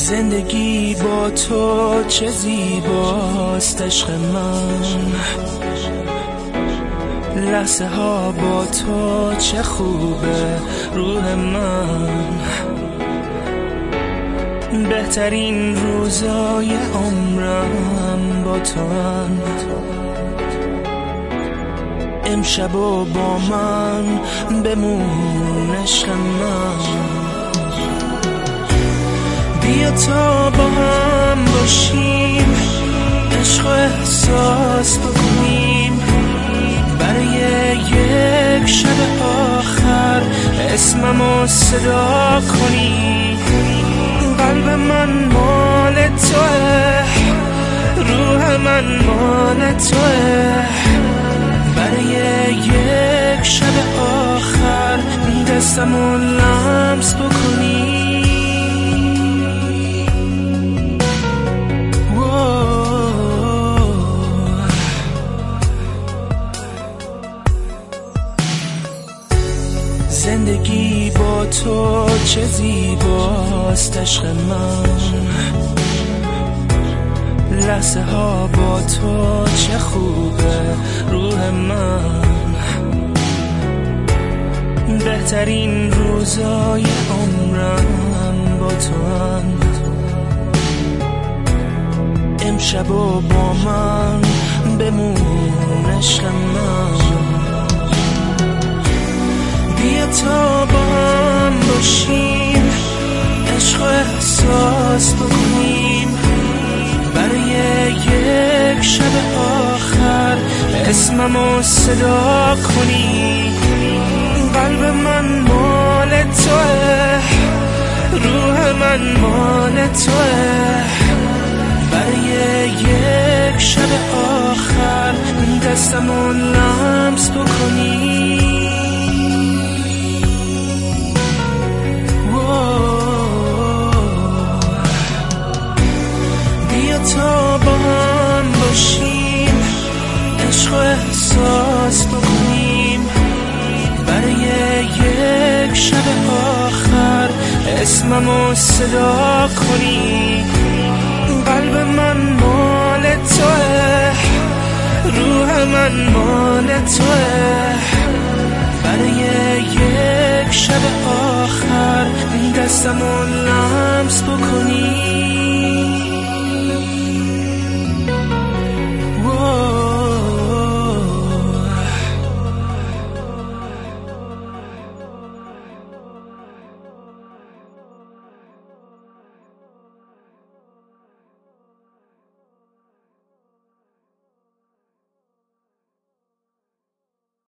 زندگی با تو چه زیباست عشق من، لحظه ها با تو چه خوبه روح من، بهترین روزای عمرم با تو، امشب و با من بمون عشق من، بیا تا با هم باشیم، عشق و احساس بکنیم، برای یک شب آخر اسممو صدا کنی. قلب من مال توه، روح من مال توه، برای یک شب آخر دستمو لمس بکنی. زندگی با تو چه زیباست عشق من، لحظه ها با تو چه خوبه روح من، بهترین روزای عمرم با تو، امشب و با من بمون عشق من، بیا تا با هم باشیم، عشق و احساس بکنیم، برای یک شب آخر اسممو صدا کنی. قلب من مال توه، روح من مال توه، برای یک شب آخر دستمو لمس بکنی. تا با هم باشیم، عشق و احساس بکنیم، برای یک شب آخر اسممو صدا کنی. قلب من مال توه، روح من مال توه، برای یک شب آخر دستمو